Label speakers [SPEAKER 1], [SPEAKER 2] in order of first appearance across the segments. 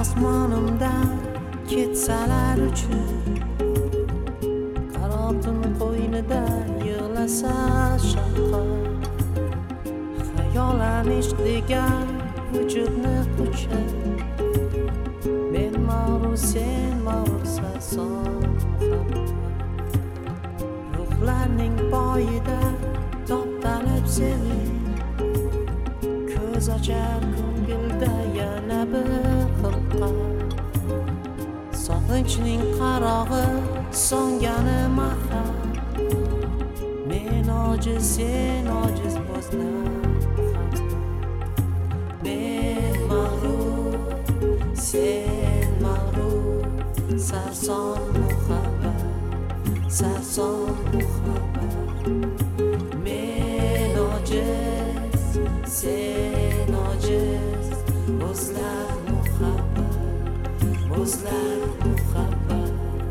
[SPEAKER 1] osmonimdan ketsalar uchun, qanotim qo'ynida yig'lasa shafqat, xayolan ishq degan vujudni quchib, men mag'rur sen mag'rur sarson muhabbat, ruhlarning poyida toptalib seving, ko'z ochar ko'ngilda yana bir xilqat, sog'inchning qarog'i so'ngani mahal, men ojiz sen ojiz bo'zlar, men mag'rur sen mag'rur sarson muhabbat, sarson muhabbat, men ojiz sen ojiz bo'zlar muhabbat, bo'zlar muhabbat.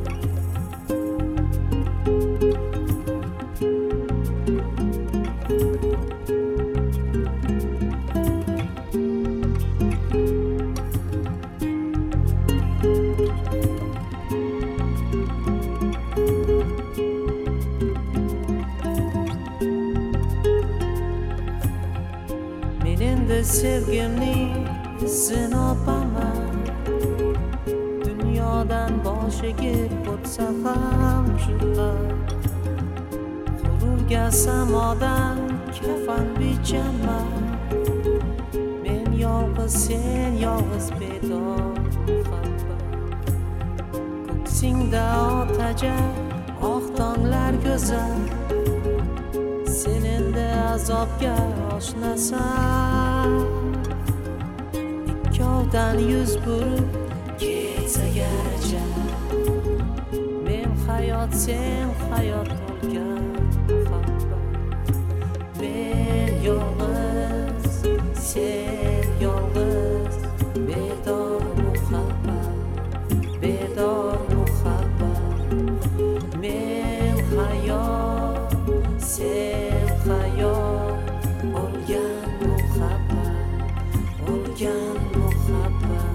[SPEAKER 1] Men endi sevgimning izini opaman, dunyodan bosh egib o'tsa ham juhat, g'ururga samodan kafan bichaman, men yolg'iz sen yolg'iz bedor muhabbat, ko'ksingda otajak oq tonglar go'zal, sen endi azobga oshnasan, ikkovdan yuz burib ketsa garchi, men hayot sen hayot bo'lgan muhabbat, men yolg'iz sen yolg'iz bedor muhabbat, bedor muhabbat, men hayot sen hayot bo'lgan muhabbat, bo'lgan muhabbat.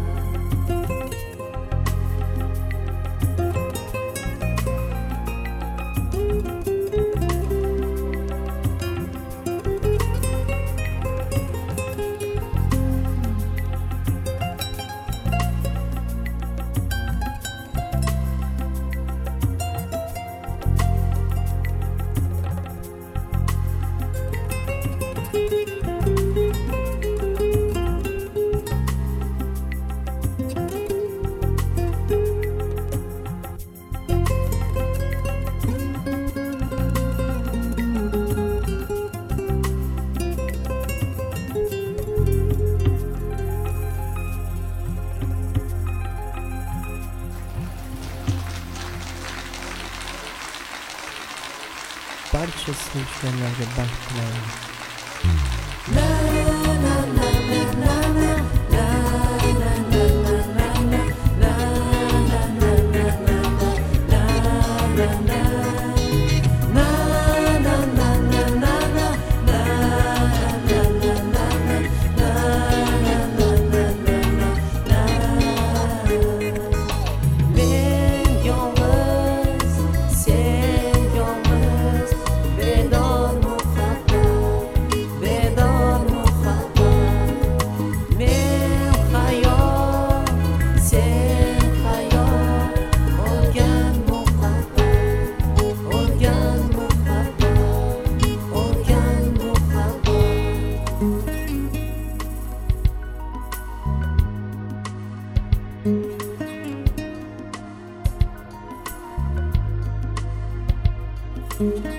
[SPEAKER 2] Barcha sevishganlarga baxt tilayman.
[SPEAKER 1] Thank you.